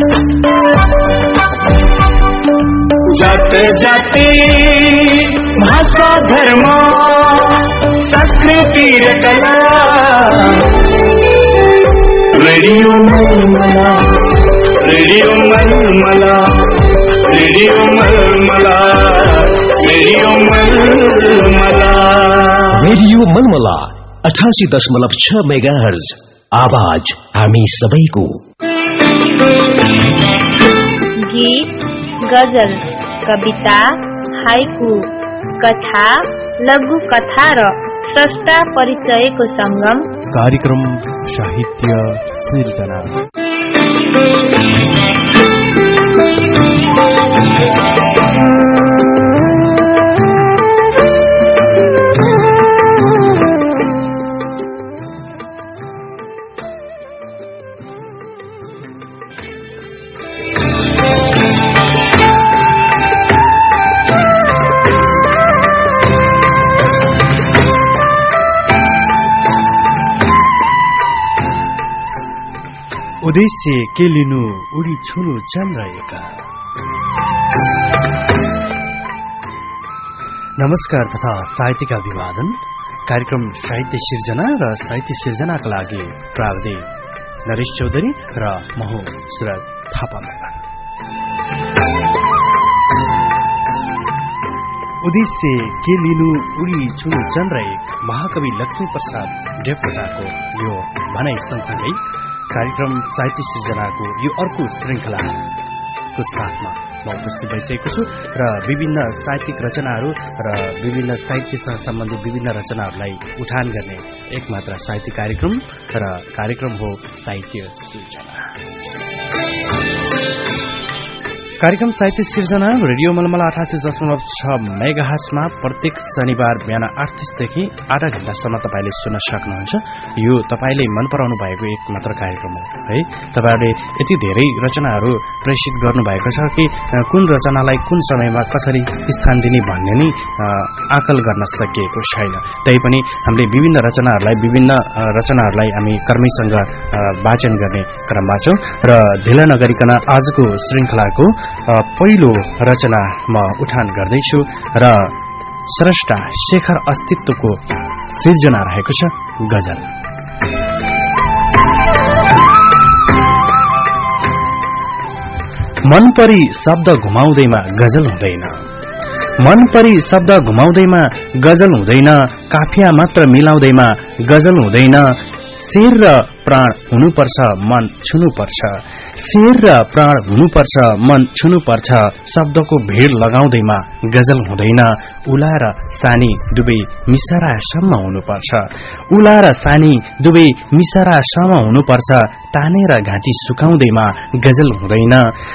जाते जाते भाषा धर्म संस्कृति र कला radio Malamala radio Malamala radio Malamala radio Malamala radio Malamala 88.6 megahertz आवाज हामी सबैको। गीत, गजल, कविता, हाइकु, कथा, लघु कथा र स्रष्टा परिचयको संगम कार्यक्रम साहित्य सिर्जना। उद्देश्य के लिनु उडी छुनु चन्द्रएका। नमस्कार तथा साहित्यिक अभिवादन। कार्यक्रम साहित्य सिर्जना र साहित्य सिर्जनाका लागि प्राविधिक नरेश चौधरी र म हुँ सुरज थापा। उद्देश्य के लिनु उडी छुनु चन्द्रएक महाकवि लक्ष्मी प्रसाद देवकोटाको यो भनाइ सँगसँगै कार्यक्रम साहित्य सिर्जनाको यो अर्को श्रृंखलाको साथमा म उपस्थित भइसकेको छु र विभिन्न साहित्यिक रचनाहरू र विभिन्न साहित्यसँग सम्बन्धित विभिन्न रचनाहरूलाई उठान गर्ने एकमात्र साहित्यिक कार्यक्रम र कार्यक्रम हो साहित्य सिर्जना। कार्यक्रम साहित्य सिर्जना रेडियो मलमला 88.6 मेगाहर्जमा प्रत्येक शनिबार बिहान 8:30 देखि आधा घण्टासम्म तपाईले सुन्न सक्नुहुन्छ। यो तपाईले मन पराउनु भएको एक मात्र कार्यक्रम हो है। तपाईहरुले यति धेरै रचनाहरू प्रेषित गर्नु भएको छ कि कुन रचनालाई कुन समयमा कसरी स्थान दिने भन्ने नि आकल गर्न सकिएको छैन। तैपनि हामीले विभिन्न रचनाहरूलाई हामी कर्मीसँग वाचन गर्ने क्रममा छौं र ढिला नगरिकन आजको श्रृंखलाको पहिलो रचना म उठान गर्दैछु र स्रष्टा शेखर अस्तित्वको सिर्जना रहेको छ गजल। मन परी शब्द घुमाउँदैमा गजल हुँदैन, मन परी शब्द घुमाउँदैमा गजल हुँदैन, काफिया मात्र मिलाउँदैमा गजल हुँदैन, शेर र प्राण हुनुपर्छ मन छुनुपर्छ, शेर र प्राण हुनुपर्छ मन छुनुपर्छ, शब्दको भीड लगाउँदैमा गजल हुँदैन, उला र सानी दुवै मिसरासम्म हुनुपर्छ, उला र सानी दुवै मिसरासम्म हुनुपर्छ, तानेर घाँटी सुकाउँदैमा गजल हुँदैन,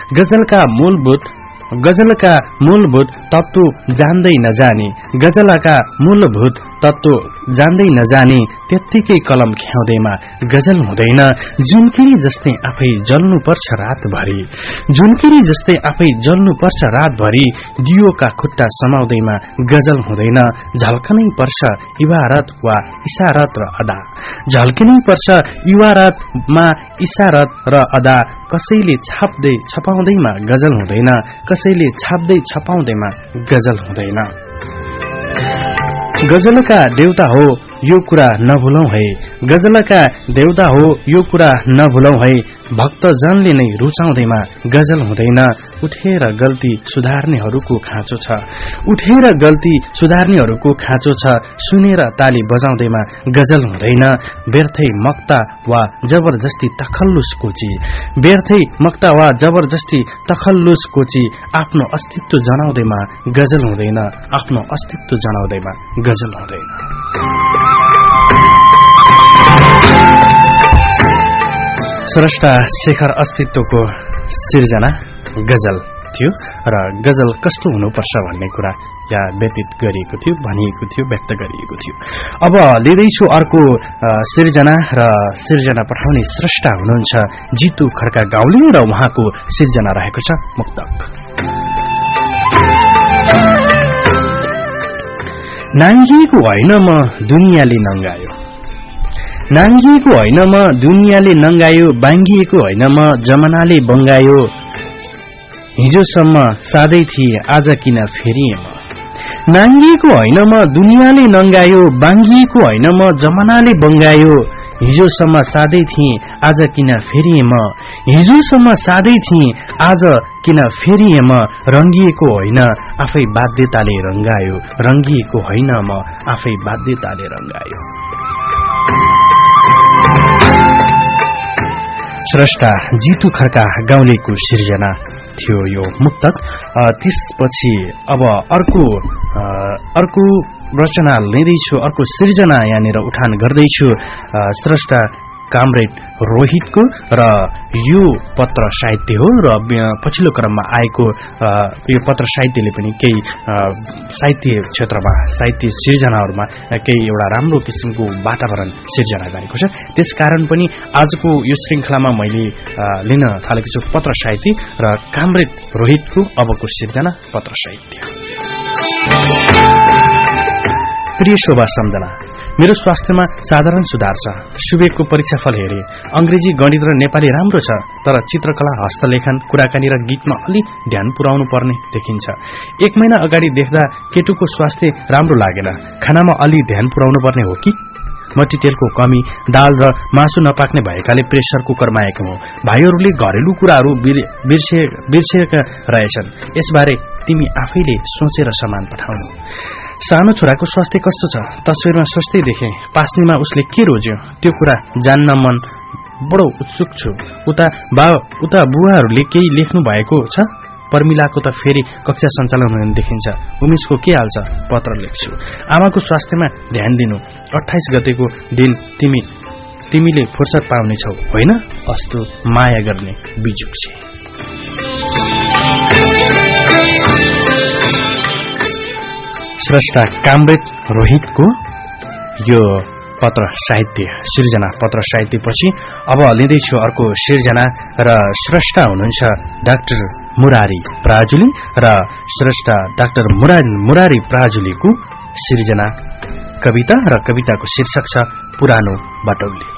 गजलका मूलभूत तत्व जान्दै नजाने, गजलका मूलभूत तत्व जान्दै नजाने, त्यत्तिकै कलम ख्याउँदैमा गजल हुँदैन, जुनकिरी जस्तै आफै जल्नुपर्छ रातभरि, जुनकिरी जस्तै आफै जल्नुपर्छ रातभरि, दियोका खुट्टा समाउँदैमा गजल हुँदैन, झल्कनै पर्छ इबारत वा इशारत र अदा, झल्किनै पर्छ इबारतमा इशारत र अदा, कसैले छाप्दै छपाउँदैमा गजल हुँदैन, कसैले छाप्दै छपाउँदैमा गजल हुँदैन। गजलका देउता हो यो कुरा नभुलौं है, गजलका देउता हो यो कुरा नभुलौं है, भक्तजनले नै रुचाउँदैमा गजल हुँदैन, उठेर गल्ती सुधार्नेहरूको खाँचो छ, उठेर गल्ती सुधार्नेहरूको खाँचो छ, सुनेर ताली बजाउँदैमा गजल हुँदैन, व्यर्थै मक्ता वा जबरजस्ती तखल्लुस कोची, व्यर्थै मक्ता वा जबरजस्ती तखल्लुस कोची, आफ्नो अस्तित्व जनाउँदैमा गजल हुँदैन, आफ्नो अस्तित्व जनाउँदैमा गजल हुँदैन। स्रष्टा शेखर अस्तित्वको सिर्जना गजल थियो र गजल कस्तो हुनुपर्छ भन्ने कुरा यहाँ व्यतीत गरिएको थियो, भनिएको थियो, व्यक्त गरिएको थियो। अब लिँदैछु अर्को सिर्जना र सिर्जना पठाउने स्रष्टा हुनुहुन्छ जितु खड्का गाउँले र उहाँको सिर्जना रहेको छ मुक्तक। नाङ्गिएको होइन म दुनियाँले नङ्गायो, नाङ्गिएको होइन म दुनियाँले नङ्गायो, बाङ्गिएको होइन म जमानाले बङ्गायो। हिजोसम्म साधै थिए आज किन फेरि म। नाङ्गिएको होइन म दुनियाँले नङ्गायो, बाङ्गिएको होइन म जमानाले बङ्गायो। हिजोसम्म साधै थिए आज किन फेरि म। हिजोसम्म साधै थिए आज किन फेरि म। रङ्गिएको होइन आफै बाध्यताले रङ्गायो, रङ्गिएको होइन म आफै बाध्यताले रङ्गायो। स्रष्टा जितु खड्का गाउँलेको सिर्जना थियो यो मुक्तक। त्यसपछि अब अर्को रचना लिँदैछु, अर्को सिर्जना यहाँनिर उठान गर्दैछु स्रष्टा कामरेड रोहितको, र यो पत्र साहित्य हो र पछिल्लो क्रममा आएको यो पत्र साहित्यले पनि केही साहित्य क्षेत्रमा साहित्य सिर्जनाहरूमा केही एउटा राम्रो किसिमको वातावरण सिर्जना गरेको छ। त्यसकारण पनि आजको यो श्रृङ्खलामा मैले लिन थालेको छु पत्र साहित्य र कामरेड रोहितको अबको सिर्जना पत्र साहित्य। प्रिय शोभा सम्झना, मेरो स्वास्थ्यमा साधारण सुधार छ। सुबेकको परीक्षाफल हेरे, अंग्रेजी, गणित र नेपाली राम्रो छ, तर चित्रकला, हस्तलेखन, कुराकानी र गीतमा अलि ध्यान पुर्याउनु पर्ने देखिन्छ। 1 महिना अगाडि देख्दा केटुको स्वास्थ्य राम्रो लागेन। खानामा अलि ध्यान पुर्याउनु पर्ने हो कि? मट्टीतेलको कमी, दाल र मासु नपाक्ने भएकाले प्रेसर कुकर मागेको हो। भाइहरूले घरेलु कुराहरू बिर्सेका रहेछन्। यसबारे तिमी आफैले सोचेर सामान पठाउनु। सानो छोराको स्वास्थ्य कस्तो छ? तस्विरमा स्वस्थै देखे, पास्नीमा उसले के रोज्यो त्यो कुरा जान्न मन बडो उत्सुक छु। उता बुवाहरूले केही लेख्नु भएको छ? पर्मिलाको त फेरि कक्षा सञ्चालन हुने देखिन्छ। उमेशको के हाल छ? पत्र लेख्छु। आमाको स्वास्थ्यमा ध्यान दिनु। 28 गतेको दिन तिमीले फुर्सद पाउनेछौ होइन? अस्तु, माया गर्ने बिजुक्छे। स्रष्टा कामरेड रोहितको यो पत्र साहित्य सिर्जना पत्र साहित्यपछि अब लिँदैछु अर्को सिर्जना, र स्रष्टा हुनुहुन्छ डाक्टर मुरारी पराजुली, र स्रष्टा डाक्टर मुरारी पराजुलीको सिर्जना कविता, र कविताको शीर्षक छ पुरानो बटौली।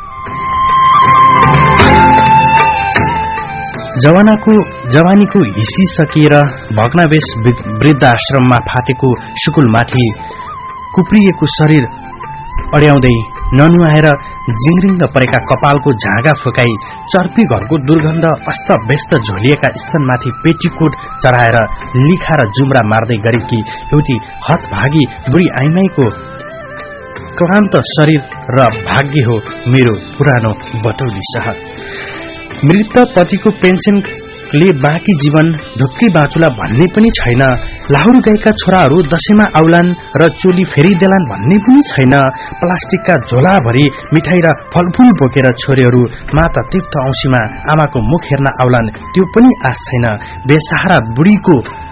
जवानीको हिस्सी सकिएर भग्नावेश वृद्धाश्रममा फाटेको सुकुलमाथि कुप्रिएको शरीर अड्याउँदै ननुहाएर जिङ्रिङ्ग परेका कपालको झागा फुकाई चर्पी घरको दुर्गन्ध अस्त व्यस्त झोलिएका स्तनमाथि पेटीकोट चढाएर लिखा र जुम्रा मार्दै गरेकी एउटी हतभागी बुढी आइमाईको क्लान्त शरीर र भाग्य हो मेरो पुरानो बटौली सहर। मृत पतिको पेन्सनले बाँकी जीवन ढुक्कै बाँचुला भन्ने पनि छैन। लाहुर गएका छोराहरू दशैंमा आउलान् र चोली फेरिदेलान् भन्ने पनि छैन। प्लास्टिकका झोलाभरि मिठाई र फलफूल बोकेर छोरीहरू माता तीर्थ औँसीमा आमाको मुख हेर्न आउलान् त्यो पनि आश छैन। बेसहारा बुढीको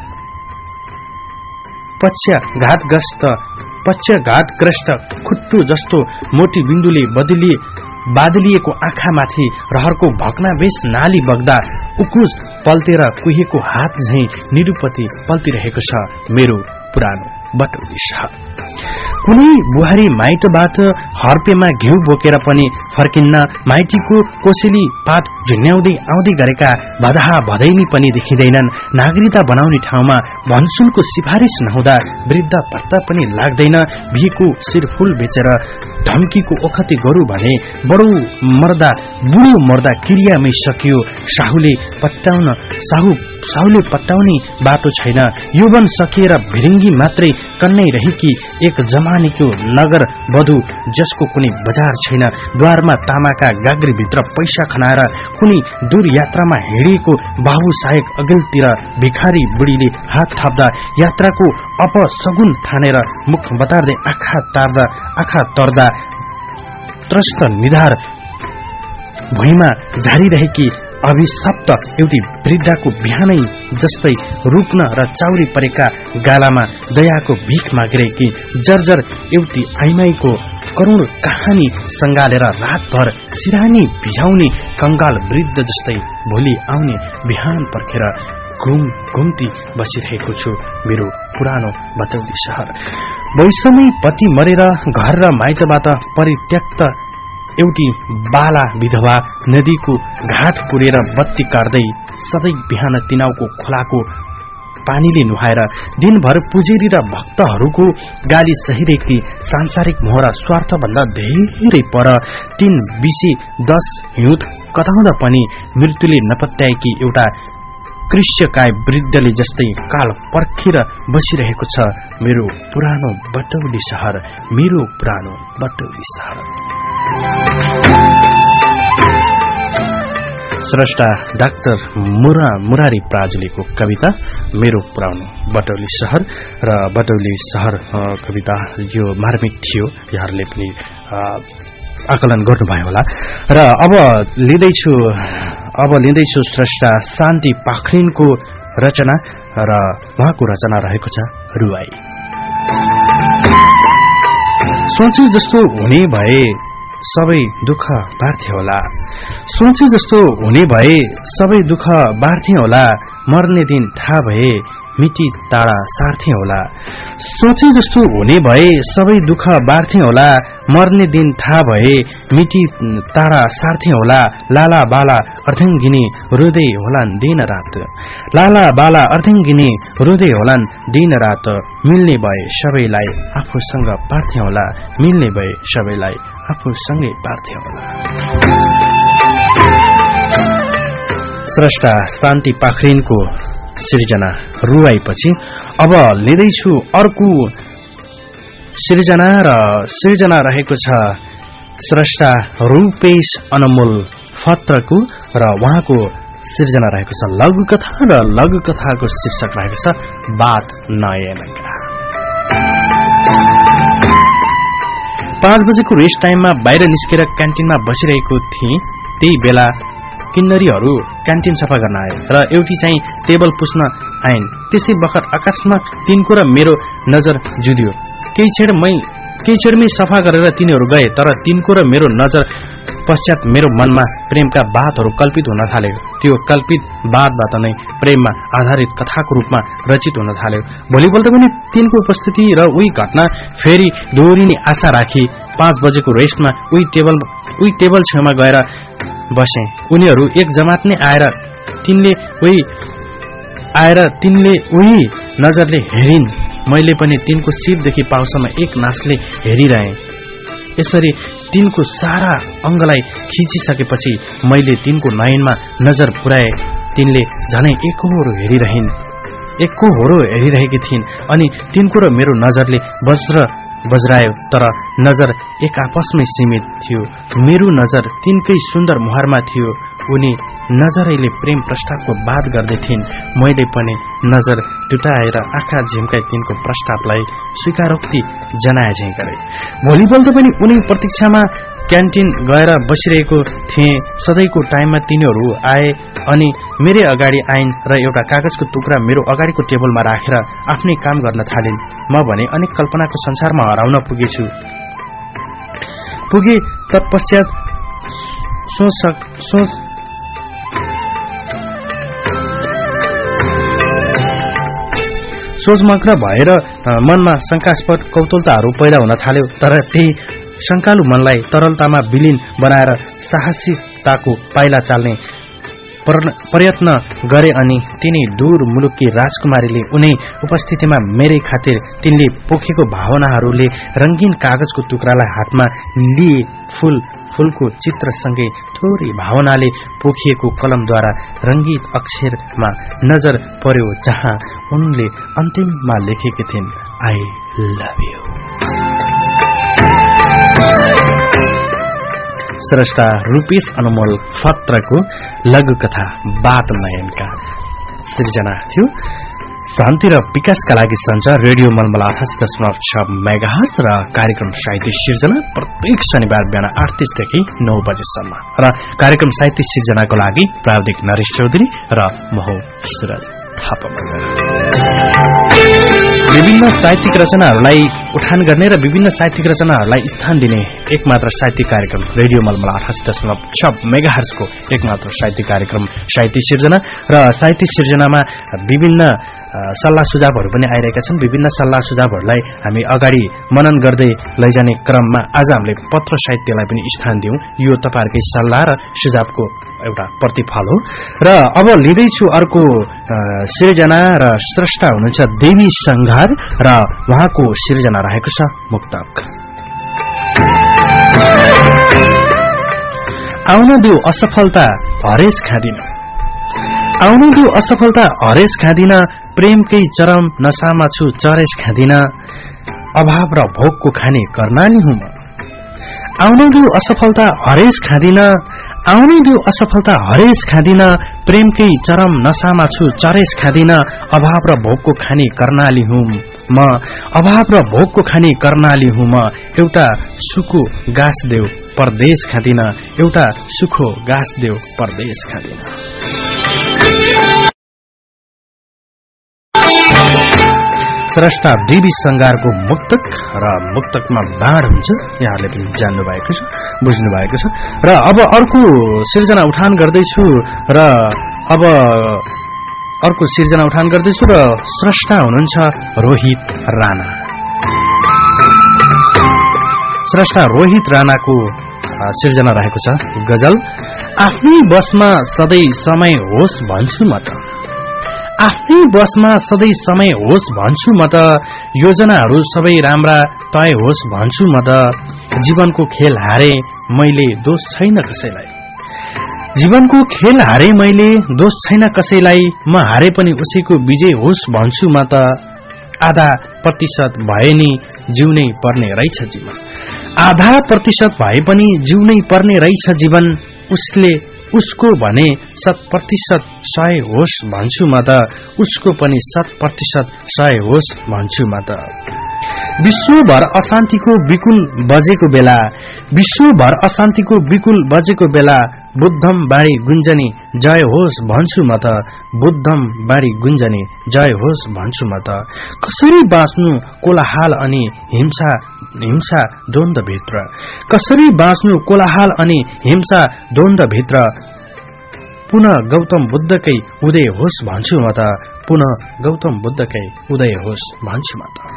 पक्षघातग्रस्त खुट्टु जस्तो मोटी बिन्दुले बादलिएको आँखामाथि रहरको भग्नावेश नाली बग्दा उकुस पल्टेर कुहेको हात झैं निरुपति पल्टिरहेको छ मेरो पुरानो बटौली सहर। कुनै बुहारी माइतबाट हर्पेमा घिउ बोकेर पनि फर्किन्न। माइतीको कोसेली पात झुन्याउँदै आउँदै गरेका भदाहा भदैनी पनि देखिँदैनन्। नागरिकता बनाउने ठाउँमा भन्सुलको सिफारिस नहुँदा वृद्ध भत्ता पनि लाग्दैन। बिहेको शिरफुल बेचेर धम्कीको ओखते गरू भने बुढो मर्दा क्रियामै सकियो। साहुले पट्टाउने बाटो छैन। यौवन सकिएर भिरिङ्गी मात्रै कन्नै रहेकी एक जमानेको नगर वधु जसको कुनै बजार छैन। द्वारमा तामाका गाग्रीभित्र पैसा खनाएर कुनै दूर यात्रामा हिँडेको बाबु सहायक अघिल्तिर भिखारी बुढीले हात थाप्दा यात्राको अपसगुन ठानेर मुख बतार्दै आँखा तर्दा त्रस्त निधार भुइँमा झारिरहेकी अभिशप्त एउटी वृद्धाको बिहानै जस्तै रुक्न र चाउरी परेका गालामा दयाको भीख मागिरहेकी जर्जर एउटी आइमाईको करुण कहानी सँगालेर रातभर सिरानी भिजाउने कंगाल वृद्ध जस्तै भोलि आउने बिहान पर्खेर घुम्ती बसिरहेको छु मेरो पुरानो बटौली सहर। वैषमै पति मरेर घर र माइतबाट परित्यक्त एउटी बाला विधवा नदीको घाट पुरेर बत्ती काट्दै सधैँ बिहान तिनाउको खोलाको पानीले नुहाएर दिनभर पुजेरी र भक्तहरूको गाली सहिरहेकी सांसारिक मोह र स्वार्थभन्दा धेरै पर 3 बिसे 10 हिउँद कताउँदा पनि मृत्युले नपत्याएकी एउटा कृष्यकाय वृद्धले जस्तै काल पर्खेर बसिरहेको छ मेरो पुरानो बटौली शहर, मेरो पुरानो बटौली शहर। स्रष्टा डाक्टर मुरारी पराजुलीको कविता मेरो पुरानो बटौली शहर। र बटौली शहर कविता यो मार्मिक थियो, यहाँहरूले पनि आकलन गर्नुभयो होला। र अब लिँदैछु स्रष्टा शान्ति पाखरिनको रचना, र उहाँको रचना रहेको छ रुवाई। सोचे जस्तो हुने भए सबै दुःख बार्थे होला, सोचे जस्तो हुने भए सबै दुःख बार्थे होला, मर्ने दिन थाहा भए मिटी टाढा सार्थे होला, सोचे जस्तो हुने भए सबै दुःख बार्थे होला, मर्ने दिन थाहा भए मिटी टाढा सार्थे होला, लाला बाला अर्धङ्गिनी रुँदै होलान् दिन रात, लाला बाला अर्धङ्गिनी रुँदै होलान् दिन रात, मिल्ने भए सबैलाई आफूसँग पार्थे होला, मिल्ने भए सबैलाई आफूसँगै पार्थे होला। स्रष्टा शान्ति पाखरिनको सृजना रुवाईपछि अब लिँदैछु अर्को सृजना, र सृजना रहेको छ स्रष्टा रूपेश अनमोल फत्रको, र उहाँको सृजना रहेको छ लघुकथा, र लघुकथाको शीर्षक रहेको छ बात नयनका। 5 बजेको रेस्ट टाइममा बाहिर निस्केर क्यान्टिनमा बसिरहेको थिएँ। त्यही बेला किन्नरीहरू क्यान्टिन सफा गर्न आए र एउटी चाहिँ टेबल पुस्न आइन्। त्यसै बखत आकाशमा तिनको र मेरो नजर जुध्यो। केही क्षणमै सफा गरेर तिनीहरू गए, तर तिनको र मेरो नजर पश्चात मेरो मनमा प्रेमका बातहरू कल्पित हुन थाल्यो। त्यो कल्पित बातबाट नै प्रेममा आधारित कथाको रूपमा रचित हुन थाल्यो। भोलिपल्ट पनि तिनको उपस्थिति र उही घटना फेरि दोहोरिने आशा राखी 5 बजेको रेस्टमा उही टेबल छेउमा गएर बसे। उनीहरू एक जमात नै आएर तिनले उही नजरले हेरिन्। मैले पनि तिनको शिरदेखि पाउसम्म एक नासले हेरिरहेँ। यसरी तिनको सारा अंगलाई खिचिसकेपछि मैले तिनको नयनमा नजर पुर्याए। तिनले झनै एकहोरो हेरिरहेकी थिइन्, अनि तिनको र मेरो नजरले बज्रायो, तर नजर एक आपसमै सीमित थियो। मेरो नजर तिनकै सुन्दर मुहारमा थियो। उनी नजरैले प्रेम प्रस्तावको बात गर्दै थिइन्। मैले पनि नजर टुटाएर आँखा झिम्काई तिनको प्रस्तावलाई स्वीकारोक्ति जनाए झैं गरे। भोलिपल्ट पनि उनी प्रतीक्षामा क्यान्टिन गएर बसिरहेको थिएँ। सधैँको टाइममा तिनीहरू आए अनि मेरै अगाडि आइन् र एउटा कागजको टुक्रा मेरो अगाडिको टेबलमा राखेर आफ्नै काम गर्न थालिन्। म भने अनेक कल्पनाको संसारमा हराउन पुगे। तत्पश्चात सोचमग्न भएर मनमा शंकास्पद कौतूहलताहरू पैदा हुन थाल्यो। तर त्यही शंकालु मनलाई तरलतामा विलीन बनाएर साहसिकताको पाइला चाल्ने प्रयत्न गरे। अनि तिनी दूर मुलुकी राजकुमारीले उनी उपस्थितिमा मेरै खातिर तिनले पोखेको भावनाहरूले रंगीन कागजको टुक्रालाई हातमा लिए। फूलको चित्रसँगै थोरै भावनाले पोखिएको कलमद्वारा रंगीत अक्षरमा नजर पर्यो, जहाँ उनले अन्तिममा लेखेकी थिइन्, आई लभ यू। स्रष्टा रूपेश अनमोल फत्रको लघुकथा बात नयनका सृजना थियो। शान्ति र विकासका लागि सञ्चार रेडियो मलमला 88.6 मेगाहर्ज र कार्यक्रम साहित्य सिर्जना प्रत्येक शनिबार बिहान 8:30 देखि 9 बजेसम्म। र कार्यक्रम साहित्य सिर्जनाको लागि प्राविधिक नरेश चौधरी र म हो सुरज। थापा मगर। विभिन्न साहित्यिक रचनाहरूलाई उठान गर्ने र विभिन्न साहित्यिक रचनाहरूलाई स्थान दिने एकमात्र साहित्यिक कार्यक्रम रेडियो मलमल 88.6 मेगाहर्जको एकमात्र साहित्यिक कार्यक्रम साहित्य सिर्जना। र साहित्य सिर्जनामा विभिन्न सल्लाह सुझावहरू पनि आइरहेका छन्। विभिन्न सल्लाह सुझावहरूलाई हामी अगाडि मनन गर्दै लैजाने क्रममा आज हामीले पत्र साहित्यलाई पनि स्थान दियौं। यो तपाईहरुकै सल्लाह र सुझावको एउटा प्रतिफल हो। र अब लिँदैछु अर्को सिर्जना र स्रष्टा हुनुहुन्छ देवी संघार र उहाँको सिर्जना रहेको छ मुक्तक। आउन देऊ असफलता हरेस खादिन, आउन देऊ असफलता हरेस खादिन, प्रेमकै चरम नशामा छु चरेस खादिन, अभाव र भोगको खाने कर्णाली हुँ म। आउन देऊ असफलता हरेस खादिन, आउन देऊ असफलता हरेस खादिन, प्रेमकै चरम नशामा छु चरेस खादिन, अभाव र भोगको खाने कर्णाली हुँ म, अभाव र भोगको खाने कर्णाली हुँ म। एउटा सुको गाँस देऊ परदेश खादिन, एउटा सुखो गाँस देऊ परदेश खादिन। स्रष्टा देवी संघारको मुक्तक र मुक्तकमा बाण हुन्छ, यहाँले पनि जान्नु भएको छ, बुझ्नु भएको छ। र अब अर्को सिर्जना उठान गर्दैछु र अब अर्को सिर्जना उठान गर्दैछु र स्रष्टा हुनुहुन्छ रोहित राणा। स्रष्टा रोहित राणाको सिर्जना रहेको छ गजल। आफ्नै बसमा सधैँ समय होस् भन्छु म त, आफ्नै बसमा सधैँ समय होस् भन्छु म त, योजनाहरू सबै राम्रा तय होस् भन्छु म त, जीवनको खेल हारे मैले दोष छैन कसैलाई, जीवनको खेल हारे मैले दोष छैन कसैलाई, म हारे पनि उसैको विजय होस् भन्छु म त, आधा प्रतिशत भए नि जिउनै पर्ने रहेछ जीवन, आधा प्रतिशत भए पनि जिउनै पर्ने रहेछ जीवन, उसले उसको भने 100% 100 होस् भन्छु म त, उसको पनि 100% 100 होस् भन्छु म त। विश्वभर अशान्तिको विकुल बजेको बेला, विश्वभर अशान्तिको विकुल बजेको बेला, बुद्धम बाणी गुन्जनी जय होस् भन्छु म त, बुद्धम बाणी गुन्जनी जय होस् भन्छु म त। कसरी बाँच्नु कोलाहाल अनि हिंसा हिंसा द्वन्द्व भित्र, कसरी बाँच्नु कोलाहाल अनि हिंसा द्वन्द्व भित्र, पुनः गौतम बुद्धकै उदय होस् भन्छु म त, पुनः गौतम बुद्धकै उदय होस् भन्छु म त।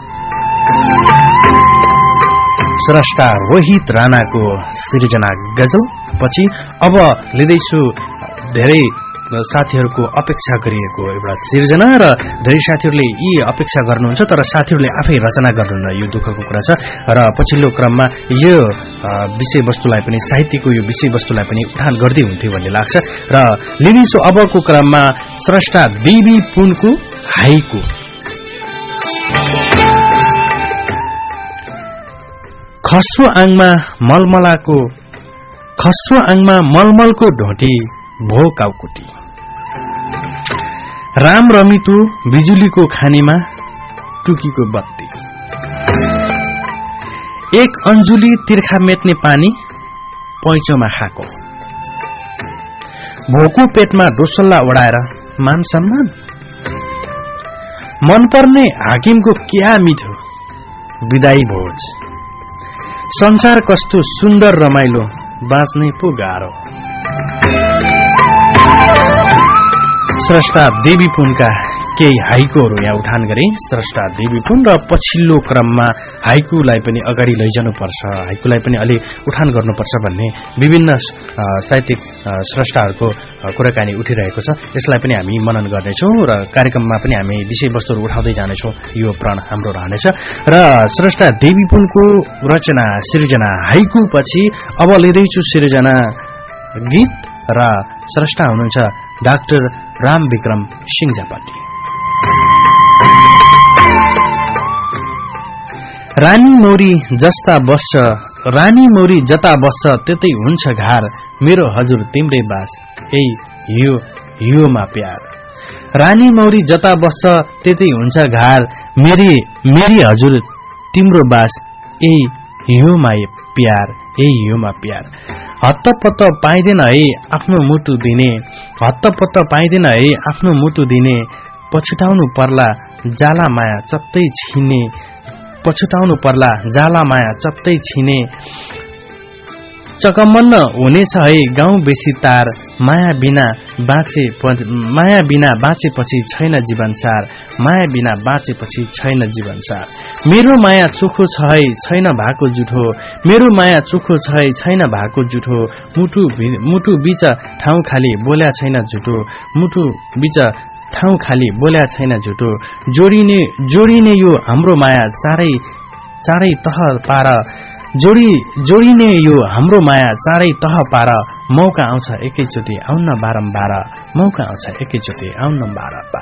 स्रष्टा रोहित राणाको सिर्जना गजल पछि अब लिँदैछु धेरै साथीहरूको अपेक्षा गरिएको एउटा सिर्जना। र धेरै साथीहरूले यी अपेक्षा गर्नुहुन्छ तर साथीहरूले आफै रचना गर्नुहुन्न, यो दुःखको कुरा छ। र पछिल्लो क्रममा यो विषयवस्तुलाई पनि साहित्यको यो विषयवस्तुलाई पनि उठान गर्दै हुन्थ्यो भन्ने लाग्छ। र लिँदैछु अबको क्रममा स्रष्टा देवी पुनको हाइकु। खस्रो आङमा मलमलाको, खस्रो आङमा मलमलको ढोटी भो काउकुटी, राम रमितु बिजुलीको खानीमा टुकीको बत्ती, एक अन्जुली तिर्खा मेट्ने पानी पैँचोमा खाको, भोको पेटमा डोसल्ला ओडाएर मान सम्मान, मनपर्ने हाकिमको क्या मिठो विदाई भोज, संसार कस्तो सुन्दर रमाइलो बाँच्नै पो गाह्रो। स्रष्टा देवी पुनका केही हाइकुहरू यहाँ उठान गरे स्रष्टा देवी पुन। र पछिल्लो क्रममा हाइकुलाई पनि अगाडि लैजानुपर्छ, हाइकुलाई पनि अलि उठान गर्नुपर्छ भन्ने विभिन्न साहित्यिक स्रष्टाहरूको कुराकानी उठिरहेको छ। यसलाई पनि हामी मनन गर्नेछौँ र कार्यक्रममा पनि हामी विषयवस्तुहरू उठाउँदै जानेछौँ, यो प्रण हाम्रो रहनेछ। र स्रष्टा देवी पुनको रचना सिर्जना हाइकु पछि अब लिँदैछु सिर्जना गीत र स्रष्टा हुनुहुन्छ डाक्टर राम विक्रम सिंह झापाटी। रानी मौरी जस्ता बस्छ, रानी मौरी जता बस्छ त्यतै हुन्छ घार, मेरो हजुर तिम्रै बास यही हियोमा प्यार, रानी मौरी जता बस्छ त्यतै हुन्छ घार, मेरी हजुर तिम्रो बास यही हियोमा प्यार, यही हियोमा प्यार। हत्तपत्त पाइँदैन है आफ्नो मुटु दिने, हत्तपत्त पाइँदैन है आफ्नो मुटु दिने, पछुटाउनु पर्ला जाला माया चत्तै छिने, पछुटाउनु पर्ला जाला माया चत्तै छिने, चकमन्न हुनेछ है गाउँ बेसी तार, माया बिना बाँचेपछि छैन जीवनसार, माया बिना बाँचेपछि छैन जीवनसार। मेरो माया चोखो छ है छैन भएको जुठो, मेरो माया चोखो छ है छैन भएको जुठो, मुटु बीच ठाउँ खाली बोल्या छैन जुठो, मुटु बीच ठाउँ खाली बोल्या छैन जुठो। जोडिने यो हाम्रो माया चारै तह पार, जोडिने यो हाम्रो माया चारै तह पार, मौका आउँछ एकैचोटि आउन बारम्बार, मौका आउँछ एकैचोटि आउन बारम्बार।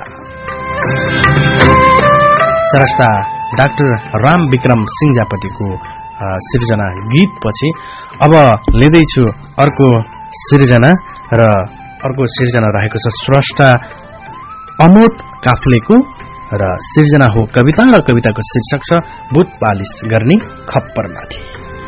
स्रष्टा डाक्टर राम विक्रम सिंहजापट्टिको सृजना गीतपछि अब लिँदैछु अर्को सृजना, र अर्को सृजना रहेको छ स्रष्टा अमोद काफ्लेको, र सृजना हो कविता, र कविताको शीर्षक छ बुट पालिस गर्ने खप्परमाथि।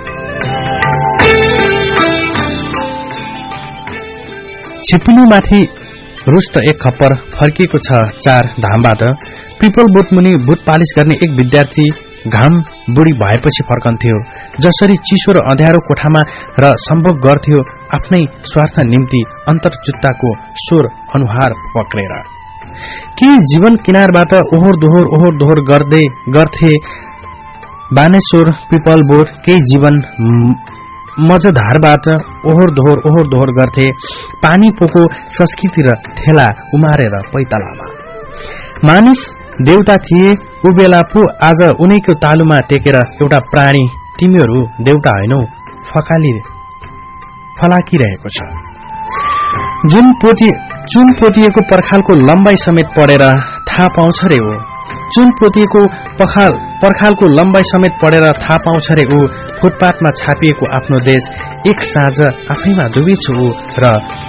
छिप्पिनुमाथि रुष्ट एक खप्पर फर्किएको छ 4 धामबाट। पिपल बोट मुनि बुट पालिस गर्ने एक विद्यार्थी घाम बुढी भएपछि फर्कन्थ्यो, जसरी चिसो र अँध्यारो कोठामा र सम्भोग गर्थ्यो आफ्नै स्वार्थ निम्ति अन्तर्जुत्ताको स्वर अनुहार पक्रेर। के जीवन किनारबाट ओहोर दोहोर गर्थे बानेश्वर पिपल बोट, केही जीवन मजधारबाट ओहोर दोहोर गर्थे पानी पोको संस्कृति र थेला उमारेर पैतालामा। मानिस देउता थिए उबेला पो आज उनैको तालुमा टेकेर एउटा प्राणी तिमीहरू देउता होइनौ फलाकिरहेको छ। जुन पोतिएको पर्खालको लम्बाई समेत पढेर थाहा पाउँछ रे हो, जुन पोतिएको पर्खालको लम्बाई समेत पढेर थाहा पाउँछ रे ऊ, फुटपाथमा छापिएको आफ्नो देश एक साँझ आफैमा डुबेछु ऊ र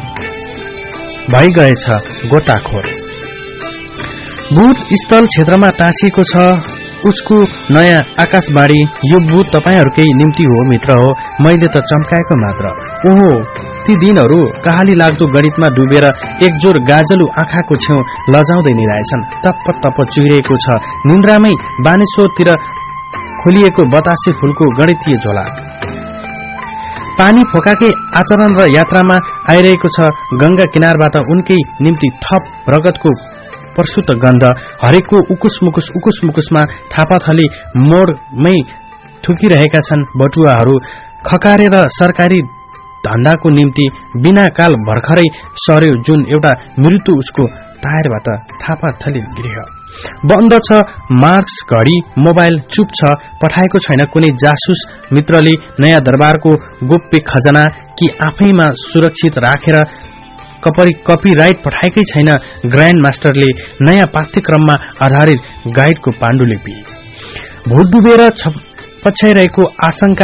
भइगएछ गोताखोर। बुट स्थल क्षेत्रमा टाँसिएको छ उसको नयाँ आकाशवाणी, यो बुट तपाईहरूकै निम्ति हो मित्र हो, मैले त चम्काएको मात्र। ओहो ती दिनहरू कहाली लाग्दो गणितमा डुबेर एकजोर गाजलु आँखाको छेउ लजाउँदै निराएछन्। तप्प चुइरहेको छ निन्द्रामै बानेश्वरतिर खोलिएको बतासे फूलको गणितीय झोला। पानी फोकाकै आचरण र यात्रामा आइरहेको छ गंगा किनारबाट उनकै निम्ति थप रगतको प्रसुत गन्ध। हरेकको उकुस मुकुसमा थापाथली मोडमै थुकिरहेका छन् बटुवाहरू। खकारेर सरकारी धन्दाको निम्ति बिना काल भर्खरै सर्यो जुन एउटा मृत्यु उसको टायरबाट थापाथली गृह। बन्द छ मार्क्स घडी, मोबाइल चुप छ, पठाएको छैन कुनै जासुस मित्रले नयाँ दरबारको गोप्य खजना कि आफैमा सुरक्षित राखेर कपिराइट पठाएकै छैन ग्रान्ड मास्टरले नयाँ पाठ्यक्रममा आधारित गाइडको पाण्डुलिपि। भोट डुबेर पछ्याइरहेको आशंका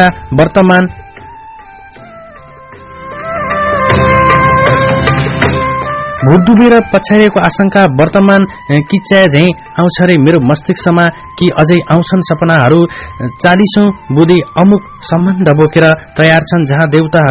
वर्तमान किच्चा झैं आउँछ रे मेरो मस्तिष्कमा कि अझै आउँछन् सपनाहरू। 40औं बुधे अमुक सम्बन्ध बोकेर तयार छन् जहाँ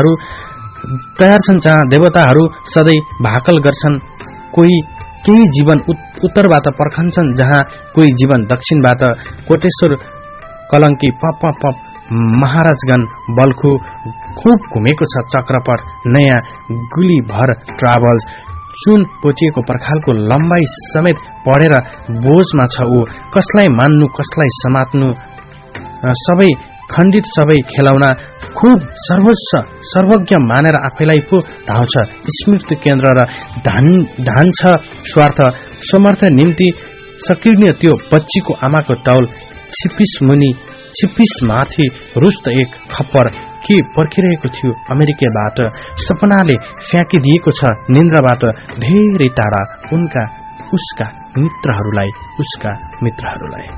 देवताहरू सधैँ भाकल गर्छन्। केही जीवन उत्तरबाट पर्खन्छन् जहाँ कोही जीवन दक्षिणबाट। कोटेश्वर कलंकी पप महाराजगण बल्खु खूब घुमेको छ चक्रपट नयाँ गुलीभर ट्राभल्स। चुन पोचिएको पर्खालको लम्बाई समेत पढेर बोझमा छ ऊ। कसलाई मान्नु कसलाई समात्नु, सबै खण्डित सबै खेलाउना खूब सर्वज्ञ मानेर आफैलाई पो धाउँछ स्मृति केन्द्र र धान्छ स्वार्थ समर्थ निम्ति सकिर्ने त्यो बच्चीको आमाको तौल। छिप्पिस माथि रुष्ट एक खप्पर के पर्खिरहेको थियो अमेरिकाबाट। सपनाले फ्याँकिदिएको छ निन्द्राबाट धेरै टाढा उसका मित्रहरूलाई।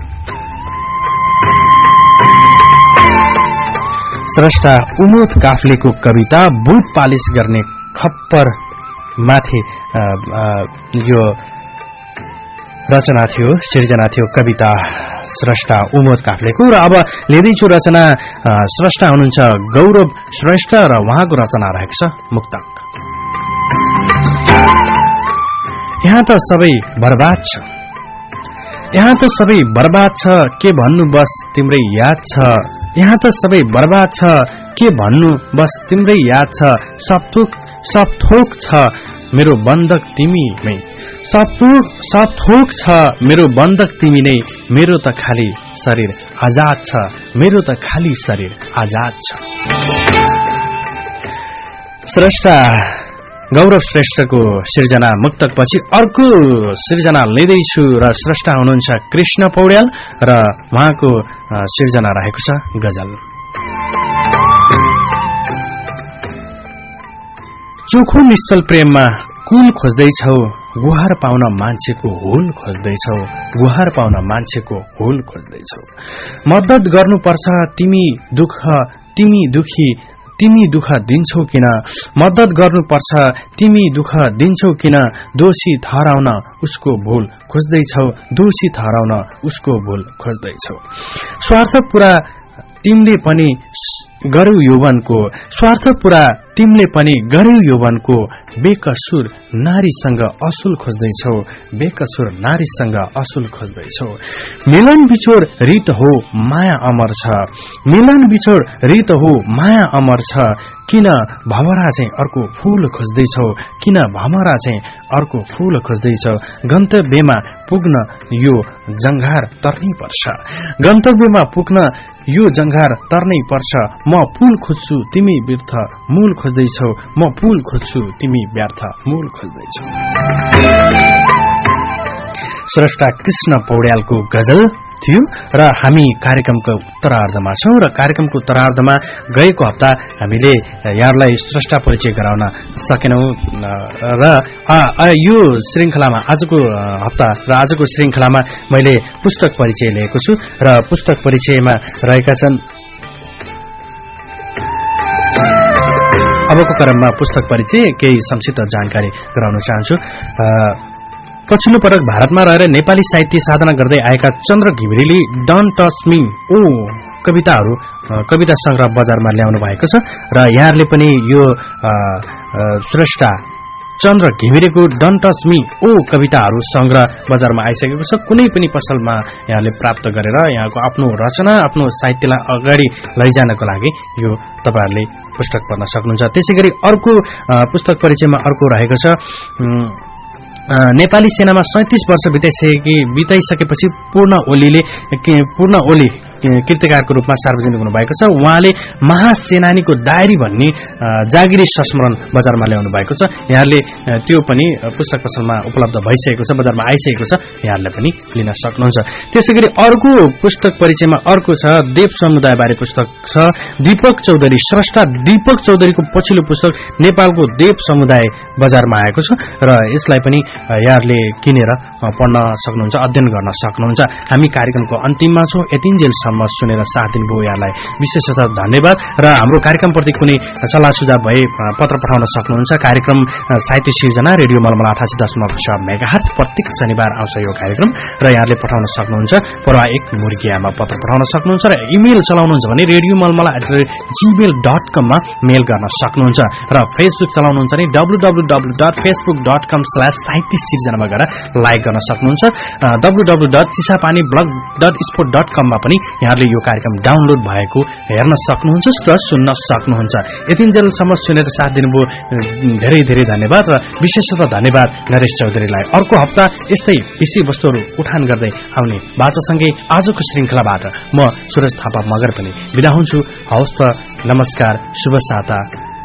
स्रष्टा उमोद काफ्लेको कविता बुट पालिस गर्ने खप्पर माथि यो रचना थियो, सिर्जना थियो कविता स्रष्टा उमोद काफ्लेको। र अब लिँदैछु रचना। स्रष्टा हुनुहुन्छ गौरव श्रेष्ठ र उहाँको रचना रहेको छ मुक्तक। यहाँ त सबै बर्बाद छ, यहाँ त सबै बर्बाद छ के भन्नु बस तिम्रै याद छ यहाँ त सबै बर्बाद छ के भन्नु बस तिम्रै याद छ सब थोक छ मेरो बन्धक तिमी नै सब थोक छ मेरो बन्धक तिमी नै मेरो त खाली शरीर आजाद छ मेरो त खाली शरीर आजाद छ। स्रष्टा गौरव श्रेष्ठको सिर्जना मुक्तकपछि अर्को सिर्जना लिँदैछु र स्रष्टा हुनुहुन्छ कृष्ण पौड्याल र उहाँको सिर्जना रहेको छ गजल। चोखो निश्चल प्रेममा कुल खोज्दैछौ गुहार पाउन मान्छेको हुल खोज्दैछौ गुहार पाउन मान्छेको हुल खोज्दैछौ। मद्दत गर्नुपर्छ तिमी दुःख दिन्छौ किन मद्दत गर्नुपर्छ तिमी दुःख दिन्छौ किन दोषी ठहराउन उसको भूल खोज्दैछौ दोषी ठहराउन उसको भूल खोज्दैछौ। स्वार्थ पूरा तिमीले पनि गर्यौ यौवनको स्वार्थ पूरा तिमीले पनि गर्यौ यौवनको बेकसुर नारीसँग असुल खोज्दैछौ बेकसुर नारीसँग असुल खोज्दैछौ। मिलन बिछोड रीत हो माया अमर छ मिलन बिछोड रीत हो माया अमर छ किन भमरा चाहिँ अर्को फूल खोज्दैछौ किन भमरा चाहिँ अर्को फूल खोज्दैछौ। गन्तव्यमा पुग्न यो जंघार तर्नै पर्छ गन्तव्यमा पुग्न यो जंघार तर्नै पर्छ। म पुल खोज्छु तिमी व्यर्थ मूल खोज्दैछौ म पुल खोज्छु तिमी व्यर्थ मूल खोज्दैछौ। स्रष्टा कृष्ण पौड्यालको गजल थियो र हामी कार्यक्रमको उत्तरार्धमा छौं र कार्यक्रमको उत्तरार्धमा गएको हप्ता हामीले यहाँलाई स्रष्टा परिचय गराउन सकेनौं र यो श्रृंखलामा आजको हप्ता र आजको श्रृंखलामा मैले पुस्तक परिचय लिएको छु र पुस्तक परिचयमा रहेका छन् अबको क्रममा पुस्तक परिचय केही संक्षिप्त जानकारी गराउन चाहन्छु। पछिल्लो पटक भारतमा रहेर नेपाली साहित्य साधना गर्दै आएका चन्द्र घिमिरेले डोन्ट टच मी ओ कविता संग्रह बजारमा ल्याउनु भएको छ र यहाँहरूले पनि यो स्रष्टा चन्द्र घिमिरेको डोन्ट टच मी ओ कविताहरू संग्रह बजारमा आइसकेको छ। कुनै पनि पसलमा यहाँले प्राप्त गरेर यहाँको आफ्नो रचना आफ्नो साहित्यलाई अगाडि लैजानको लागि यो तपाईहरुले पुस्तक पढ्न सक्नुहुन्छ। त्यसैगरी अर्को पुस्तक परिचयमा अर्को रहेको छ नेपाली सेनामा 37 वर्ष बिताइसकेपछि पूर्ण ओली कृतिकारको रूपमा सार्वजनिक हुनुभएको छ। उहाँले महासेनानीको डायरी भन्ने जागिरी संस्मरण बजारमा ल्याउनु भएको छ। यहाँले त्यो पनि पुस्तक पसलमा उपलब्ध भइसकेको छ बजारमा आइसकेको छ यहाँले पनि लिन सक्नुहुन्छ। त्यसैगरी अर्को पुस्तक परिचयमा अर्को छ देव समुदाय बारे पुस्तक छ दीपक चौधरी स्रष्टा दीपक चौधरीको पछिल्लो पुस्तक नेपालको देव समुदाय बजारमा आएको छ र यसलाई पनि यहाँले किनेर पढ्न सक्नुहुन्छ अध्ययन गर्न सक्नुहुन्छ। हामी कार्यक्रमको अन्तिममा छौं यतिन्जेलसम्म सुनेर साथ दिनुभयो यहाँलाई विशेषतः धन्यवाद र हाम्रो कार्यक्रमप्रति कुनै सल्लाह सुझाव भए पत्र पठाउन सक्नुहुन्छ। कार्यक्रम साहित्य सिर्जना रेडियो मलमला 88.6 मेगाहर्ज प्रत्येक शनिबार आउँछ यो कार्यक्रम र यहाँले पठाउन सक्नुहुन्छ परवा 1 मुर्गियामा पत्र पठाउन सक्नुहुन्छ र इमेल चलाउनुहुन्छ भने radiomalmala@gmail.com मा मेल गर्न सक्नुहुन्छ र फेसबुक चलाउनुहुन्छ भने www.facebook.com/साहित्यसिर्जनामा गएर लाइक गर्न सक्नुहुन्छ। www.chisapaneblog.spot.com मा पनि यहाँले यो कार्यक्रम डाउनलोड भएको हेर्न सक्नुहुन्छ र सुन्न सक्नुहुन्छ। यतिन्जेलसम्म सुनेर साथ दिनुभयो धेरै धेरै धन्यवाद र विशेषतः धन्यवाद नरेश चौधरीलाई। अर्को हप्ता यस्तै विषयवस्तुहरू उठान गर्दै आउने बाचासँगै आजको श्रृंखलाबाट म सुरज थापा मगर पनि बिदा हुन्छु। हवस् त नमस्कार शुभ साता।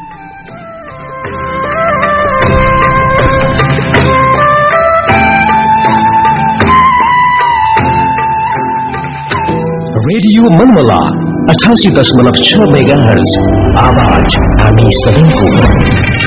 रेडियो मनमला 88.6 मेगाहर्ज आवाज हामी सबैको।